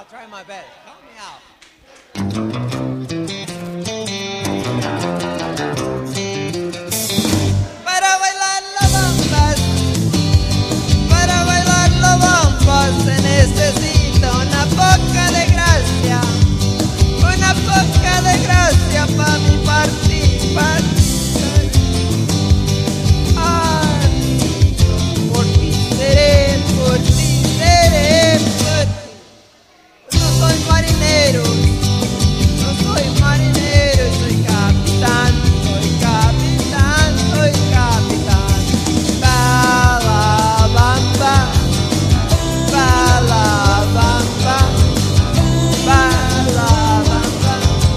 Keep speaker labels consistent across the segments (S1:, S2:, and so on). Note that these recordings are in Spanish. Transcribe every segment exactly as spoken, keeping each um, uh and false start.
S1: I'll try my best. Help me out. Para bailar la bamba, para bailar la bamba se necesita una poca de gracia, una poca de gracia para mi participar. Ay, por ti seré, por ti seré, por ti. No soy marinero, no soy marinero, soy capitán, soy capitán, soy capitán. Ba la bamba, ba la bamba, ba la bamba.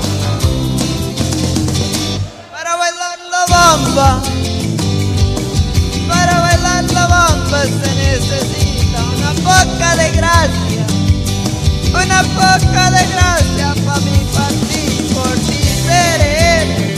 S1: Para bailar la bamba, para bailar la bamba se necesita una poca de gracia, una poca de gracia pa' mi partir, por ti seré.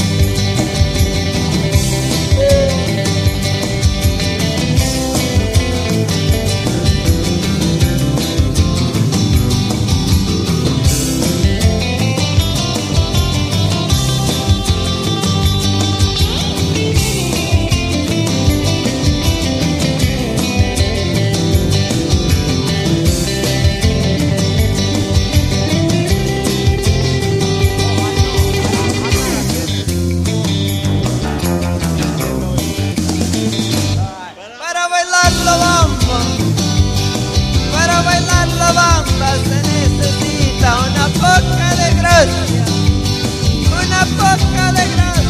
S1: Para bailar la bamba, para bailar la bamba se necesita una poca de gracia, una poca de gracia.